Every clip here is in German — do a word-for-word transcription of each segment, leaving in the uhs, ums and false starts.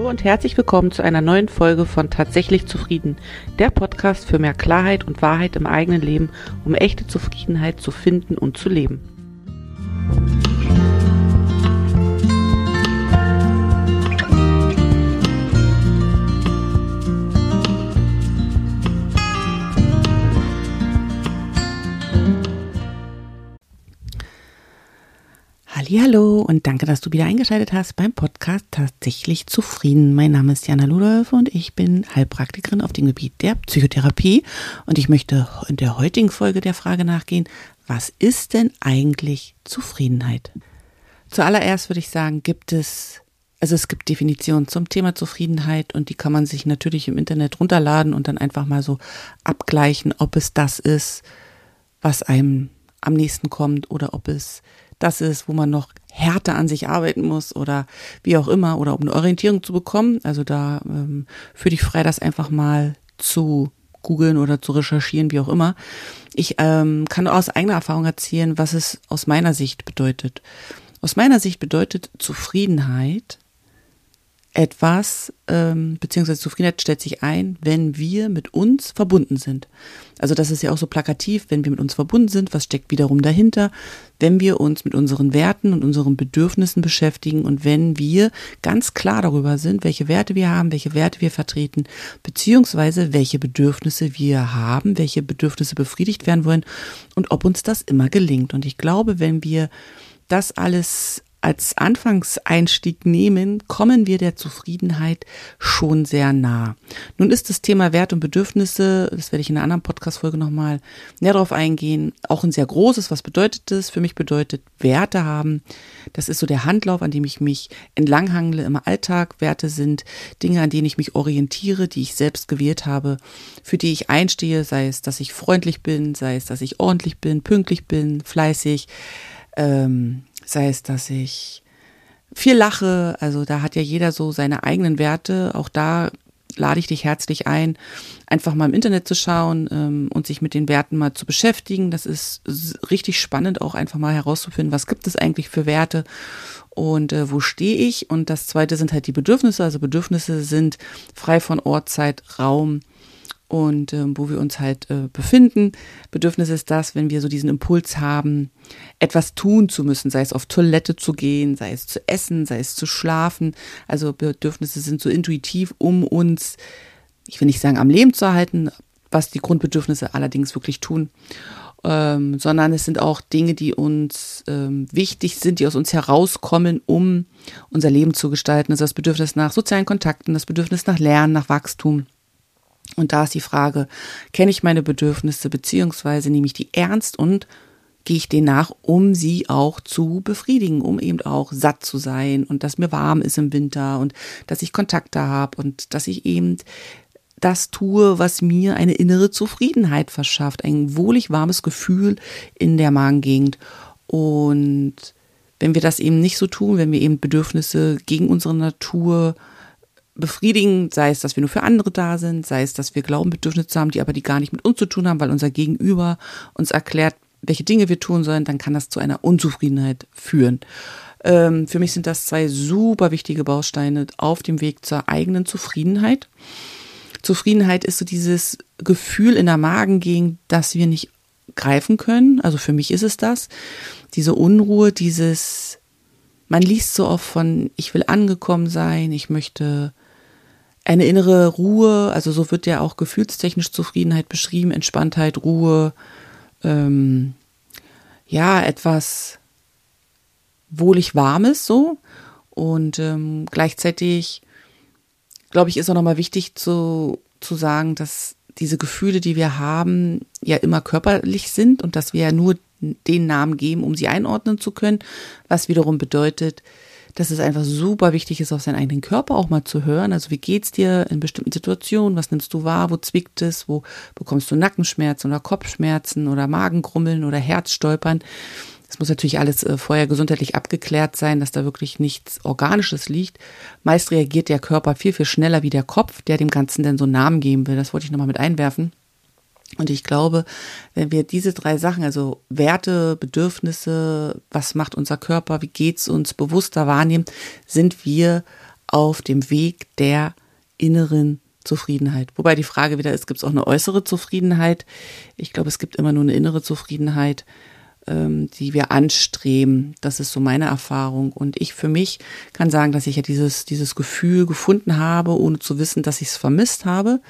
Hallo und herzlich willkommen zu einer neuen Folge von Tatsächlich Zufrieden, der Podcast für mehr Klarheit und Wahrheit im eigenen Leben, um echte Zufriedenheit zu finden und zu leben. Hallo und danke, dass du wieder eingeschaltet hast beim Podcast Tatsächlich Zufrieden. Mein Name ist Jana Ludolf und ich bin Heilpraktikerin auf dem Gebiet der Psychotherapie und ich möchte in der heutigen Folge der Frage nachgehen, was ist denn eigentlich Zufriedenheit? Zuallererst würde ich sagen, gibt es, also es gibt Definitionen zum Thema Zufriedenheit und die kann man sich natürlich im Internet runterladen und dann einfach mal so abgleichen, ob es das ist, was einem am nächsten kommt oder ob es das ist, wo man noch härter an sich arbeiten muss oder wie auch immer oder um eine Orientierung zu bekommen. Also da ähm, fühle ich frei, das einfach mal zu googeln oder zu recherchieren, wie auch immer. Ich ähm, kann aus eigener Erfahrung erzählen, was es aus meiner Sicht bedeutet. Aus meiner Sicht bedeutet Zufriedenheit etwas, ähm, beziehungsweise Zufriedenheit stellt sich ein, wenn wir mit uns verbunden sind. Also das ist ja auch so plakativ, wenn wir mit uns verbunden sind, was steckt wiederum dahinter, wenn wir uns mit unseren Werten und unseren Bedürfnissen beschäftigen und wenn wir ganz klar darüber sind, welche Werte wir haben, welche Werte wir vertreten, beziehungsweise welche Bedürfnisse wir haben, welche Bedürfnisse befriedigt werden wollen und ob uns das immer gelingt. Und ich glaube, wenn wir das alles als Anfangseinstieg nehmen, kommen wir der Zufriedenheit schon sehr nah. Nun ist das Thema Wert und Bedürfnisse, das werde ich in einer anderen Podcast-Folge nochmal näher drauf eingehen, auch ein sehr großes. Was bedeutet das? Für mich bedeutet Werte haben, das ist so der Handlauf, an dem ich mich entlanghangle im Alltag. Werte sind Dinge, an denen ich mich orientiere, die ich selbst gewählt habe, für die ich einstehe, sei es, dass ich freundlich bin, sei es, dass ich ordentlich bin, pünktlich bin, fleißig, ähm, sei es, dass ich viel lache, also da hat ja jeder so seine eigenen Werte, auch da lade ich dich herzlich ein, einfach mal im Internet zu schauen ähm, und sich mit den Werten mal zu beschäftigen. Das ist richtig spannend, auch einfach mal herauszufinden, was gibt es eigentlich für Werte und äh, wo stehe ich. Und das Zweite sind halt die Bedürfnisse, also Bedürfnisse sind frei von Ort, Zeit, Raum, und äh, wo wir uns halt äh, befinden. Bedürfnis ist das, wenn wir so diesen Impuls haben, etwas tun zu müssen, sei es auf Toilette zu gehen, sei es zu essen, sei es zu schlafen. Also Bedürfnisse sind so intuitiv, um uns, ich will nicht sagen am Leben zu erhalten, was die Grundbedürfnisse allerdings wirklich tun, ähm, sondern es sind auch Dinge, die uns ähm, wichtig sind, die aus uns herauskommen, um unser Leben zu gestalten. Also das Bedürfnis nach sozialen Kontakten, das Bedürfnis nach Lernen, nach Wachstum. Und da ist die Frage, kenne ich meine Bedürfnisse, beziehungsweise nehme ich die ernst und gehe ich denen nach, um sie auch zu befriedigen, um eben auch satt zu sein und dass mir warm ist im Winter und dass ich Kontakte habe und dass ich eben das tue, was mir eine innere Zufriedenheit verschafft, ein wohlig warmes Gefühl in der Magengegend. Und wenn wir das eben nicht so tun, wenn wir eben Bedürfnisse gegen unsere Natur befriedigen, sei es, dass wir nur für andere da sind, sei es, dass wir glauben, Bedürfnisse zu haben, die aber die gar nicht mit uns zu tun haben, weil unser Gegenüber uns erklärt, welche Dinge wir tun sollen, dann kann das zu einer Unzufriedenheit führen. Ähm, für mich sind das zwei super wichtige Bausteine auf dem Weg zur eigenen Zufriedenheit. Zufriedenheit ist so dieses Gefühl in der Magengegend, das wir nicht greifen können. Also für mich ist es das. Diese Unruhe, dieses, man liest so oft von, ich will angekommen sein, ich möchte eine innere Ruhe, also so wird ja auch gefühlstechnisch Zufriedenheit beschrieben, Entspanntheit, Ruhe, ähm, ja, etwas wohlig Warmes so. Und ähm, gleichzeitig, glaube ich, ist auch nochmal wichtig zu, zu sagen, dass diese Gefühle, die wir haben, ja immer körperlich sind und dass wir ja nur den Namen geben, um sie einordnen zu können, was wiederum bedeutet, dass es einfach super wichtig ist, auf seinen eigenen Körper auch mal zu hören. Also wie geht's dir in bestimmten Situationen? Was nimmst du wahr? Wo zwickt es? Wo bekommst du Nackenschmerzen oder Kopfschmerzen oder Magengrummeln oder Herzstolpern? Es muss natürlich alles äh, vorher gesundheitlich abgeklärt sein, dass da wirklich nichts Organisches liegt. Meist reagiert der Körper viel, viel schneller wie der Kopf, der dem Ganzen dann so einen Namen geben will. Das wollte ich nochmal mit einwerfen. Und ich glaube, wenn wir diese drei Sachen, also Werte, Bedürfnisse, was macht unser Körper, wie geht's uns, bewusster wahrnehmen, sind wir auf dem Weg der inneren Zufriedenheit. Wobei die Frage wieder ist, gibt es auch eine äußere Zufriedenheit? Ich glaube, es gibt immer nur eine innere Zufriedenheit, ähm, die wir anstreben. Das ist so meine Erfahrung. Und ich für mich kann sagen, dass ich ja dieses, dieses Gefühl gefunden habe, ohne zu wissen, dass ich es vermisst habe,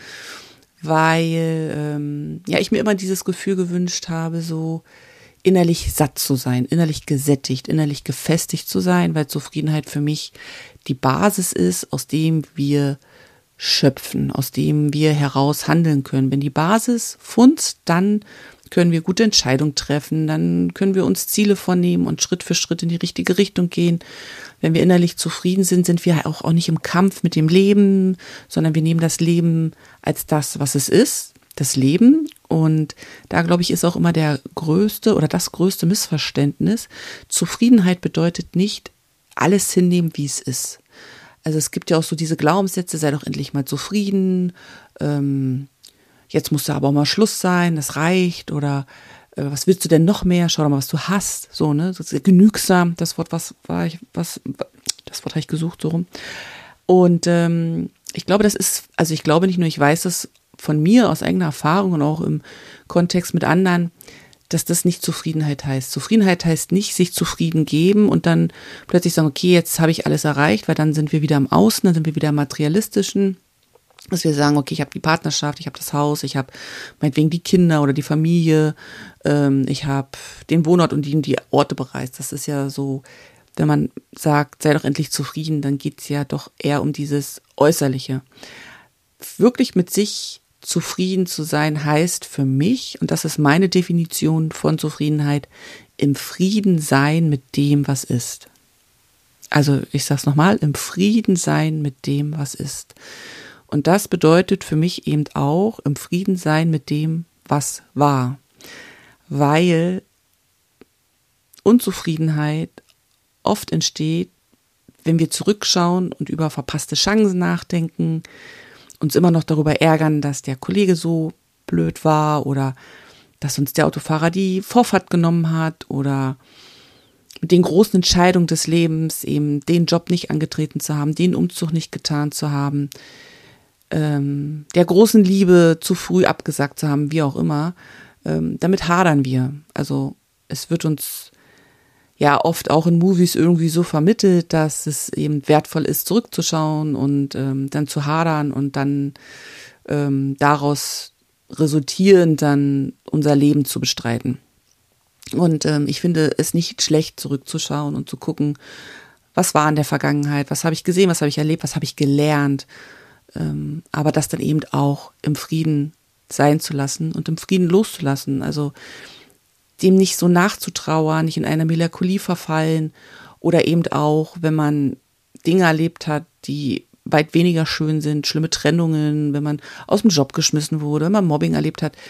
weil ähm, ja ich mir immer dieses Gefühl gewünscht habe, so innerlich satt zu sein, innerlich gesättigt, innerlich gefestigt zu sein, weil Zufriedenheit für mich die Basis ist, aus dem wir schöpfen, aus dem wir heraus handeln können. Wenn die Basis funzt, dann können wir gute Entscheidungen treffen, dann können wir uns Ziele vornehmen und Schritt für Schritt in die richtige Richtung gehen. Wenn wir innerlich zufrieden sind, sind wir auch, auch nicht im Kampf mit dem Leben, sondern wir nehmen das Leben als das, was es ist, das Leben. Und da, glaube ich, ist auch immer der größte oder das größte Missverständnis. Zufriedenheit bedeutet nicht alles hinnehmen, wie es ist. Also es gibt ja auch so diese Glaubenssätze, sei doch endlich mal zufrieden, ähm, jetzt muss da aber auch mal Schluss sein, das reicht, oder äh, was willst du denn noch mehr, schau doch mal, was du hast, so, ne, das ist genügsam, das Wort, was war ich, was, das Wort habe ich gesucht, so rum. Und ähm, ich glaube, das ist, also ich glaube nicht nur, ich weiß das von mir aus eigener Erfahrung und auch im Kontext mit anderen, dass das nicht Zufriedenheit heißt. Zufriedenheit heißt nicht, sich zufrieden geben und dann plötzlich sagen, okay, jetzt habe ich alles erreicht, weil dann sind wir wieder im Außen, dann sind wir wieder im Materialistischen, dass wir sagen, okay, ich habe die Partnerschaft, ich habe das Haus, ich habe meinetwegen die Kinder oder die Familie, ähm, ich habe den Wohnort und die, die Orte bereist. Das ist ja so, wenn man sagt, sei doch endlich zufrieden, dann geht es ja doch eher um dieses Äußerliche. Wirklich mit sich zufrieden zu sein heißt für mich, und das ist meine Definition von Zufriedenheit, im Frieden sein mit dem, was ist. Also ich sage es nochmal, im Frieden sein mit dem, was ist. Und das bedeutet für mich eben auch im Frieden sein mit dem, was war. Weil Unzufriedenheit oft entsteht, wenn wir zurückschauen und über verpasste Chancen nachdenken, uns immer noch darüber ärgern, dass der Kollege so blöd war oder dass uns der Autofahrer die Vorfahrt genommen hat oder mit den großen Entscheidungen des Lebens eben den Job nicht angetreten zu haben, den Umzug nicht getan zu haben, ähm, der großen Liebe zu früh abgesagt zu haben, wie auch immer. Ähm, damit hadern wir. Also es wird uns ja oft auch in Movies irgendwie so vermittelt, dass es eben wertvoll ist, zurückzuschauen und ähm, dann zu hadern und dann ähm, daraus resultierend dann unser Leben zu bestreiten. Und ähm, ich finde es nicht schlecht, zurückzuschauen und zu gucken, was war in der Vergangenheit, was habe ich gesehen, was habe ich erlebt, was habe ich gelernt, ähm, aber das dann eben auch im Frieden sein zu lassen und im Frieden loszulassen, also dem nicht so nachzutrauern, nicht in eine Melancholie verfallen oder eben auch, wenn man Dinge erlebt hat, die weit weniger schön sind, schlimme Trennungen, wenn man aus dem Job geschmissen wurde, wenn man Mobbing erlebt hat,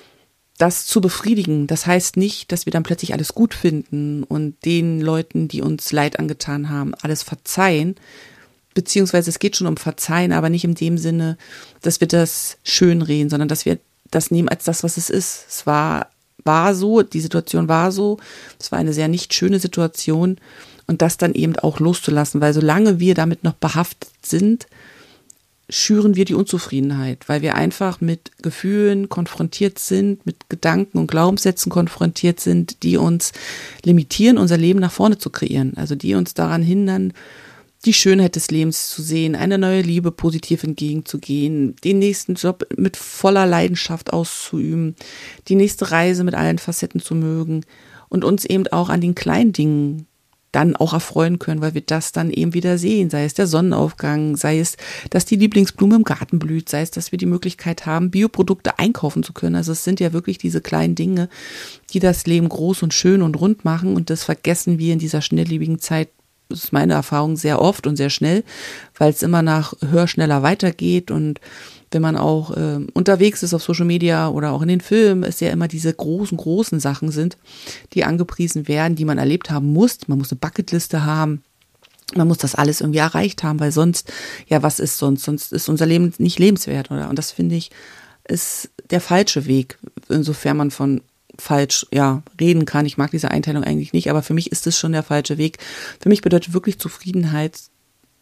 das zu befriedigen. Das heißt nicht, dass wir dann plötzlich alles gut finden und den Leuten, die uns Leid angetan haben, alles verzeihen, beziehungsweise es geht schon um Verzeihen, aber nicht in dem Sinne, dass wir das schönreden, sondern dass wir das nehmen als das, was es ist. Es war war so, die Situation war so, es war eine sehr nicht schöne Situation und das dann eben auch loszulassen, weil solange wir damit noch behaftet sind, schüren wir die Unzufriedenheit, weil wir einfach mit Gefühlen konfrontiert sind, mit Gedanken und Glaubenssätzen konfrontiert sind, die uns limitieren, unser Leben nach vorne zu kreieren, also die uns daran hindern, die Schönheit des Lebens zu sehen, eine neue Liebe positiv entgegenzugehen, den nächsten Job mit voller Leidenschaft auszuüben, die nächste Reise mit allen Facetten zu mögen und uns eben auch an den kleinen Dingen dann auch erfreuen können, weil wir das dann eben wieder sehen, sei es der Sonnenaufgang, sei es, dass die Lieblingsblume im Garten blüht, sei es, dass wir die Möglichkeit haben, Bioprodukte einkaufen zu können. Also es sind ja wirklich diese kleinen Dinge, die das Leben groß und schön und rund machen und das vergessen wir in dieser schnelllebigen Zeit. Das ist meine Erfahrung sehr oft und sehr schnell, weil es immer nach höher, schneller weitergeht und wenn man auch äh, unterwegs ist auf Social Media oder auch in den Filmen, es ja immer diese großen, großen Sachen sind, die angepriesen werden, die man erlebt haben muss. Man muss eine Bucketliste haben, man muss das alles irgendwie erreicht haben, weil sonst, ja, was ist sonst? Sonst ist unser Leben nicht lebenswert, oder? Und das finde ich, ist der falsche Weg, insofern man von falsch, ja, reden kann. Ich mag diese Einteilung eigentlich nicht, aber für mich ist es schon der falsche Weg. Für mich bedeutet wirklich Zufriedenheit,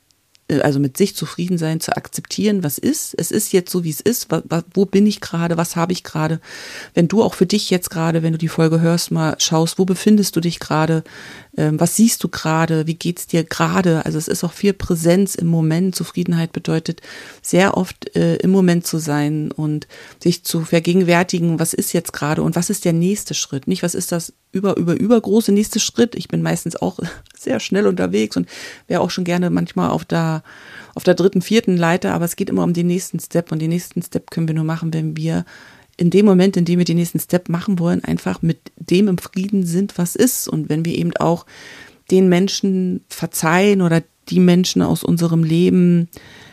also mit sich zufrieden sein, zu akzeptieren, was ist. Es ist jetzt so, wie es ist. Wo, wo bin ich gerade? Was habe ich gerade? Wenn du auch für dich jetzt gerade, wenn du die Folge hörst, mal schaust, wo befindest du dich gerade? Ähm, was siehst du gerade? Wie geht's dir gerade? Also es ist auch viel Präsenz im Moment. Zufriedenheit bedeutet sehr oft äh, im Moment zu sein und sich zu vergegenwärtigen, was ist jetzt gerade und was ist der nächste Schritt? Nicht, was ist das über, über, übergroße nächste Schritt? Ich bin meistens auch sehr schnell unterwegs und wäre auch schon gerne manchmal auf der, auf der dritten, vierten Leiter, aber es geht immer um den nächsten Step und den nächsten Step können wir nur machen, wenn wir in dem Moment, in dem wir den nächsten Step machen wollen, einfach mit dem im Frieden sind, was ist. Und wenn wir eben auch den Menschen verzeihen oder die Menschen aus unserem Leben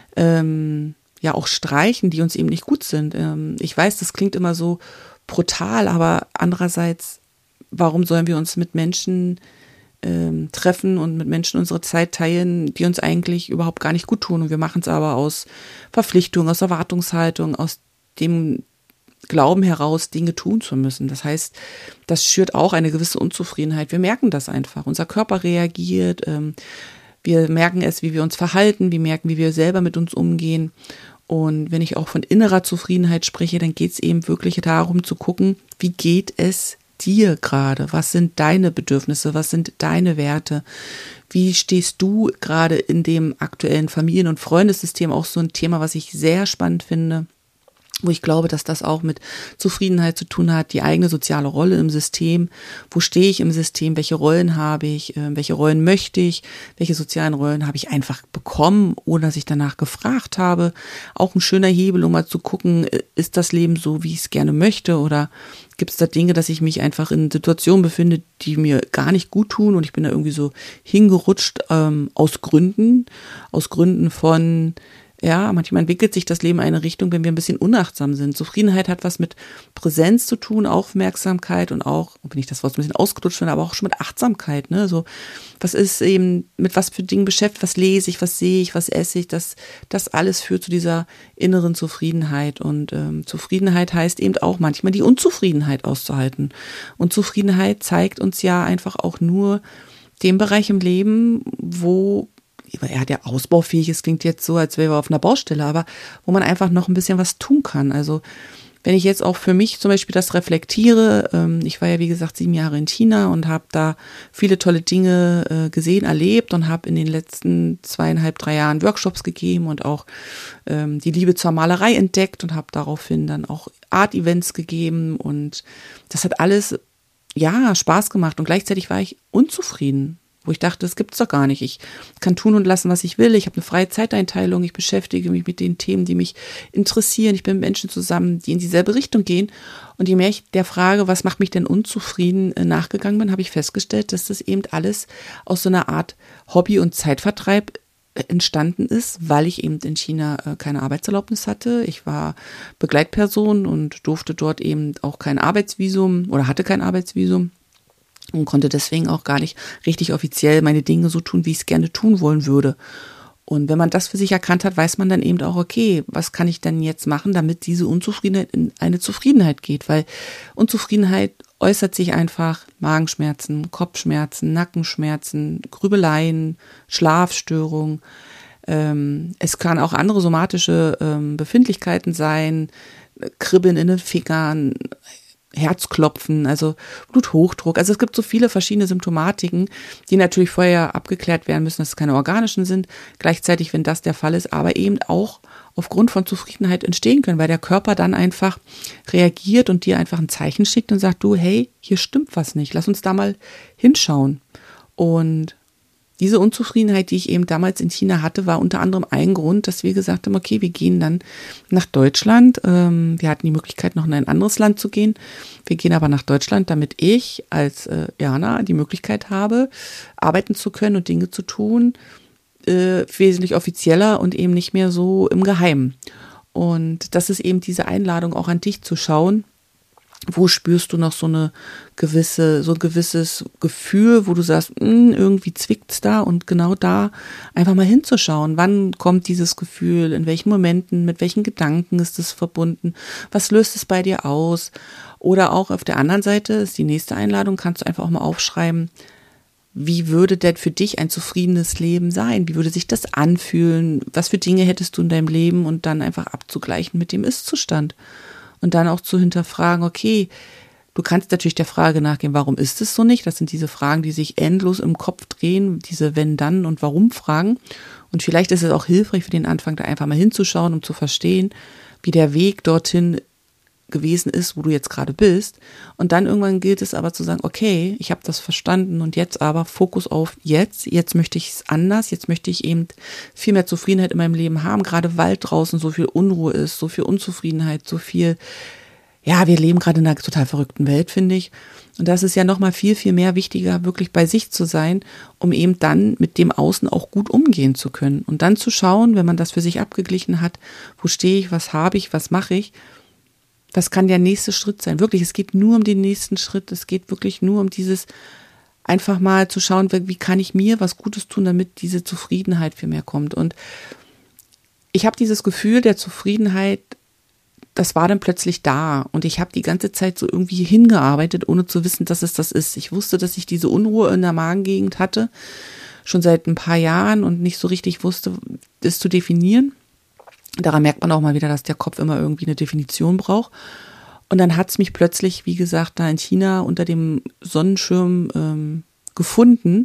ähm, ja auch streichen, die uns eben nicht gut sind. Ähm, ich weiß, das klingt immer so brutal, aber andererseits, warum sollen wir uns mit Menschen ähm, treffen und mit Menschen unsere Zeit teilen, die uns eigentlich überhaupt gar nicht gut tun? Und wir machen es aber aus Verpflichtung, aus Erwartungshaltung, aus dem Glauben heraus, Dinge tun zu müssen. Das heißt, das schürt auch eine gewisse Unzufriedenheit. Wir merken das einfach. Unser Körper reagiert. Ähm, wir merken es, wie wir uns verhalten. Wir merken, wie wir selber mit uns umgehen. Und wenn ich auch von innerer Zufriedenheit spreche, dann geht es eben wirklich darum zu gucken, wie geht es dir gerade? Was sind deine Bedürfnisse? Was sind deine Werte? Wie stehst du gerade in dem aktuellen Familien- und Freundessystem? Auch so ein Thema, was ich sehr spannend finde, wo ich glaube, dass das auch mit Zufriedenheit zu tun hat, die eigene soziale Rolle im System. Wo stehe ich im System? Welche Rollen habe ich? Welche Rollen möchte ich? Welche sozialen Rollen habe ich einfach bekommen, ohne dass ich danach gefragt habe? Auch ein schöner Hebel, um mal zu gucken, ist das Leben so, wie ich es gerne möchte? Oder gibt es da Dinge, dass ich mich einfach in Situationen befinde, die mir gar nicht gut tun und ich bin da irgendwie so hingerutscht ähm, aus Gründen, aus Gründen von Ja, manchmal entwickelt sich das Leben in eine Richtung, wenn wir ein bisschen unachtsam sind. Zufriedenheit hat was mit Präsenz zu tun, Aufmerksamkeit und auch, wenn ich das Wort ein bisschen ausgerutscht finde, aber auch schon mit Achtsamkeit. Ne? So, was ist eben, mit was für Dingen beschäftigt, was lese ich, was sehe ich, was esse ich, das, das alles führt zu dieser inneren Zufriedenheit. Und ähm, Zufriedenheit heißt eben auch manchmal die Unzufriedenheit auszuhalten. Und Zufriedenheit zeigt uns ja einfach auch nur den Bereich im Leben, wo ja, der ausbaufähig ist, klingt jetzt so, als wäre wir auf einer Baustelle, aber wo man einfach noch ein bisschen was tun kann. Also wenn ich jetzt auch für mich zum Beispiel das reflektiere, ähm, ich war ja wie gesagt sieben Jahre in China und habe da viele tolle Dinge äh, gesehen, erlebt und habe in den letzten zweieinhalb, drei Jahren Workshops gegeben und auch ähm, die Liebe zur Malerei entdeckt und habe daraufhin dann auch Art-Events gegeben und das hat alles, ja, Spaß gemacht und gleichzeitig war ich unzufrieden. Wo ich dachte, das gibt's doch gar nicht. Ich kann tun und lassen, was ich will. Ich habe eine freie Zeiteinteilung. Ich beschäftige mich mit den Themen, die mich interessieren. Ich bin mit Menschen zusammen, die in dieselbe Richtung gehen. Und je mehr ich der Frage, was macht mich denn unzufrieden, nachgegangen bin, habe ich festgestellt, dass das eben alles aus so einer Art Hobby- und Zeitvertreib entstanden ist, weil ich eben in China keine Arbeitserlaubnis hatte. Ich war Begleitperson und durfte dort eben auch kein Arbeitsvisum oder hatte kein Arbeitsvisum. Und konnte deswegen auch gar nicht richtig offiziell meine Dinge so tun, wie ich es gerne tun wollen würde. Und wenn man das für sich erkannt hat, weiß man dann eben auch, okay, was kann ich denn jetzt machen, damit diese Unzufriedenheit in eine Zufriedenheit geht? Weil Unzufriedenheit äußert sich einfach Magenschmerzen, Kopfschmerzen, Nackenschmerzen, Grübeleien, Schlafstörungen. Ähm, es kann auch andere somatische ähm, Befindlichkeiten sein, Kribbeln in den Fingern, Herzklopfen, also Bluthochdruck. Also es gibt so viele verschiedene Symptomatiken, die natürlich vorher abgeklärt werden müssen, dass es keine organischen sind. Gleichzeitig, wenn das der Fall ist, aber eben auch aufgrund von Zufriedenheit entstehen können, weil der Körper dann einfach reagiert und dir einfach ein Zeichen schickt und sagt, du, hey, hier stimmt was nicht, lass uns da mal hinschauen. Und diese Unzufriedenheit, die ich eben damals in China hatte, war unter anderem ein Grund, dass wir gesagt haben, okay, wir gehen dann nach Deutschland. Ähm, wir hatten die Möglichkeit, noch in ein anderes Land zu gehen. Wir gehen aber nach Deutschland, damit ich als äh, Jana die Möglichkeit habe, arbeiten zu können und Dinge zu tun, äh, wesentlich offizieller und eben nicht mehr so im Geheimen. Und das ist eben diese Einladung auch an dich zu schauen, wo spürst du noch so eine gewisse, so ein gewisses Gefühl, wo du sagst, mh, irgendwie zwickt's da, und genau da einfach mal hinzuschauen. Wann kommt dieses Gefühl? In welchen Momenten? Mit welchen Gedanken ist es verbunden? Was löst es bei dir aus? Oder auch auf der anderen Seite ist die nächste Einladung, kannst du einfach auch mal aufschreiben, wie würde denn für dich ein zufriedenes Leben sein? Wie würde sich das anfühlen? Was für Dinge hättest du in deinem Leben und dann einfach abzugleichen mit dem Ist-Zustand? Und dann auch zu hinterfragen, okay, du kannst natürlich der Frage nachgehen, warum ist es so nicht? Das sind diese Fragen, die sich endlos im Kopf drehen, diese Wenn-Dann- und Warum-Fragen. Und vielleicht ist es auch hilfreich für den Anfang, da einfach mal hinzuschauen, um zu verstehen, wie der Weg dorthin gewesen ist, wo du jetzt gerade bist. Und dann irgendwann gilt es aber zu sagen, okay, ich habe das verstanden und jetzt aber Fokus auf jetzt. Jetzt möchte ich es anders. Jetzt möchte ich eben viel mehr Zufriedenheit in meinem Leben haben, gerade weil draußen so viel Unruhe ist, so viel Unzufriedenheit, so viel, ja, wir leben gerade in einer total verrückten Welt, finde ich. Und das ist ja nochmal viel, viel mehr wichtiger, wirklich bei sich zu sein, um eben dann mit dem Außen auch gut umgehen zu können. Und dann zu schauen, wenn man das für sich abgeglichen hat, wo stehe ich, was habe ich, was mache ich. Das kann der nächste Schritt sein. Wirklich, es geht nur um den nächsten Schritt. Es geht wirklich nur um dieses, einfach mal zu schauen, wie kann ich mir was Gutes tun, damit diese Zufriedenheit für mehr kommt. Und ich habe dieses Gefühl der Zufriedenheit, das war dann plötzlich da. Und ich habe die ganze Zeit so irgendwie hingearbeitet, ohne zu wissen, dass es das ist. Ich wusste, dass ich diese Unruhe in der Magengegend hatte, schon seit ein paar Jahren und nicht so richtig wusste, das zu definieren. Daran merkt man auch mal wieder, dass der Kopf immer irgendwie eine Definition braucht. Und dann hat es mich plötzlich, wie gesagt, da in China unter dem Sonnenschirm ähm, gefunden.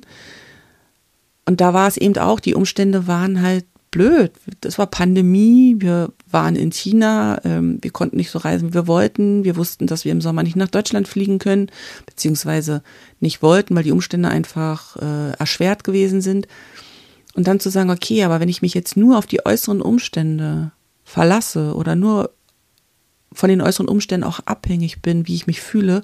Und da war es eben auch, die Umstände waren halt blöd. Das war Pandemie, wir waren in China, ähm, wir konnten nicht so reisen, wie wir wollten. Wir wussten, dass wir im Sommer nicht nach Deutschland fliegen können, beziehungsweise nicht wollten, weil die Umstände einfach äh, erschwert gewesen sind. Und dann zu sagen, okay, aber wenn ich mich jetzt nur auf die äußeren Umstände verlasse oder nur von den äußeren Umständen auch abhängig bin, wie ich mich fühle,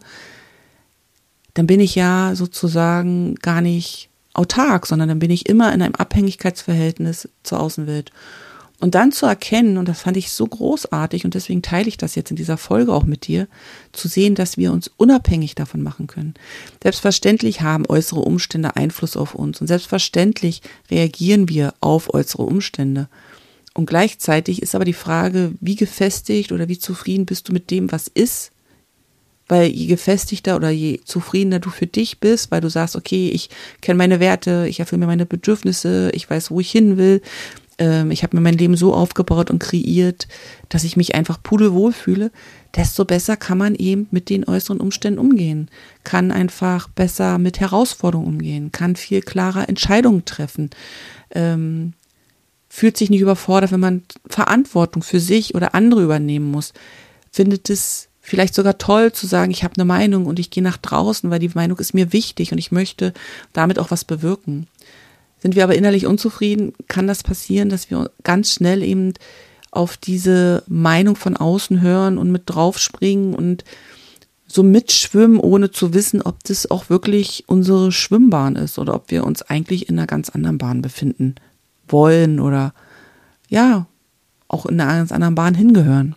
dann bin ich ja sozusagen gar nicht autark, sondern dann bin ich immer in einem Abhängigkeitsverhältnis zur Außenwelt. Und dann zu erkennen, und das fand ich so großartig und deswegen teile ich das jetzt in dieser Folge auch mit dir, zu sehen, dass wir uns unabhängig davon machen können. Selbstverständlich haben äußere Umstände Einfluss auf uns und selbstverständlich reagieren wir auf äußere Umstände. Und gleichzeitig ist aber die Frage, wie gefestigt oder wie zufrieden bist du mit dem, was ist? Weil je gefestigter oder je zufriedener du für dich bist, weil du sagst, okay, ich kenne meine Werte, ich erfülle mir meine Bedürfnisse, ich weiß, wo ich hin will, ich habe mir mein Leben so aufgebaut und kreiert, dass ich mich einfach pudelwohl fühle, desto besser kann man eben mit den äußeren Umständen umgehen, kann einfach besser mit Herausforderungen umgehen, kann viel klarer Entscheidungen treffen, ähm, fühlt sich nicht überfordert, wenn man Verantwortung für sich oder andere übernehmen muss, findet es vielleicht sogar toll zu sagen, ich habe eine Meinung und ich gehe nach draußen, weil die Meinung ist mir wichtig und ich möchte damit auch was bewirken. Sind wir aber innerlich unzufrieden, kann das passieren, dass wir ganz schnell eben auf diese Meinung von außen hören und mit draufspringen und so mitschwimmen, ohne zu wissen, ob das auch wirklich unsere Schwimmbahn ist oder ob wir uns eigentlich in einer ganz anderen Bahn befinden wollen oder ja, auch in einer ganz anderen Bahn hingehören.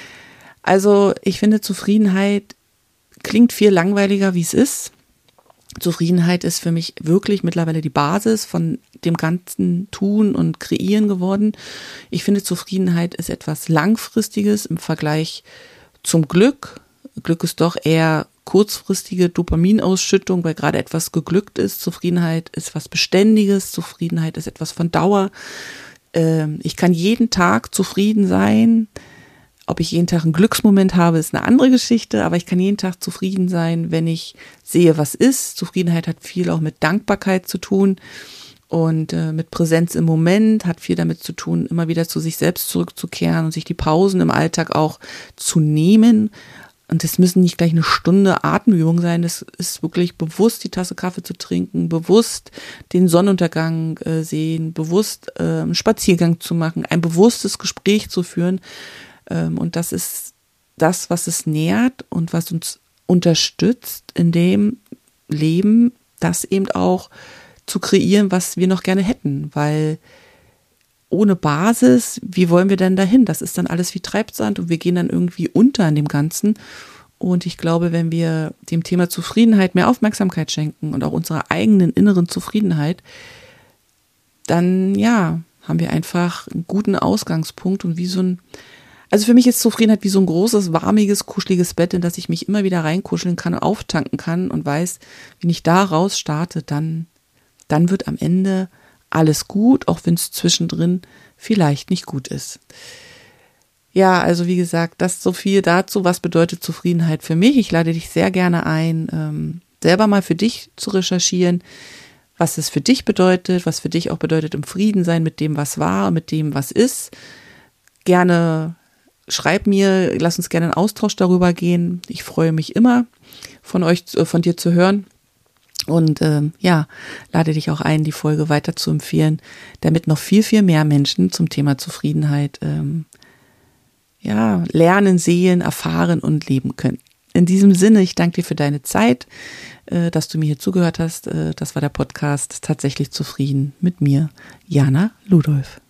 Also ich finde, Zufriedenheit klingt viel langweiliger, wie es ist. Zufriedenheit ist für mich wirklich mittlerweile die Basis von dem ganzen Tun und Kreieren geworden. Ich finde, Zufriedenheit ist etwas Langfristiges im Vergleich zum Glück. Glück ist doch eher kurzfristige Dopaminausschüttung, weil gerade etwas geglückt ist. Zufriedenheit ist was Beständiges. Zufriedenheit ist etwas von Dauer. Ich kann jeden Tag zufrieden sein. Ob ich jeden Tag einen Glücksmoment habe, ist eine andere Geschichte, aber ich kann jeden Tag zufrieden sein, wenn ich sehe, was ist. Zufriedenheit hat viel auch mit Dankbarkeit zu tun und äh, mit Präsenz im Moment, hat viel damit zu tun, immer wieder zu sich selbst zurückzukehren und sich die Pausen im Alltag auch zu nehmen. Und das müssen nicht gleich eine Stunde Atemübung sein, das ist wirklich bewusst die Tasse Kaffee zu trinken, bewusst den Sonnenuntergang äh, sehen, bewusst äh, einen Spaziergang zu machen, ein bewusstes Gespräch zu führen. Und das ist das, was es nährt und was uns unterstützt, in dem Leben, das eben auch zu kreieren, was wir noch gerne hätten. Weil ohne Basis, wie wollen wir denn dahin? Das ist dann alles wie Treibsand und wir gehen dann irgendwie unter in dem Ganzen. Und ich glaube, wenn wir dem Thema Zufriedenheit mehr Aufmerksamkeit schenken und auch unserer eigenen inneren Zufriedenheit, dann ja, haben wir einfach einen guten Ausgangspunkt und wie so ein Also für mich ist Zufriedenheit wie so ein großes, warmiges, kuscheliges Bett, in das ich mich immer wieder reinkuscheln kann, auftanken kann und weiß, wenn ich da raus starte, dann dann wird am Ende alles gut, auch wenn es zwischendrin vielleicht nicht gut ist. Ja, also wie gesagt, das so viel dazu, was bedeutet Zufriedenheit für mich. Ich lade dich sehr gerne ein, ähm, selber mal für dich zu recherchieren, was es für dich bedeutet, was für dich auch bedeutet, im Frieden sein mit dem, was war, mit dem, was ist. Gerne schreib mir, lass uns gerne einen Austausch darüber gehen. Ich freue mich immer, von euch, von dir zu hören. Und ähm, ja, lade dich auch ein, die Folge weiter zu empfehlen, damit noch viel, viel mehr Menschen zum Thema Zufriedenheit ähm, ja, lernen, sehen, erfahren und leben können. In diesem Sinne, ich danke dir für deine Zeit, äh, dass du mir hier zugehört hast. Äh, das war der Podcast Tatsächlich zufrieden mit mir, Jana Ludolf.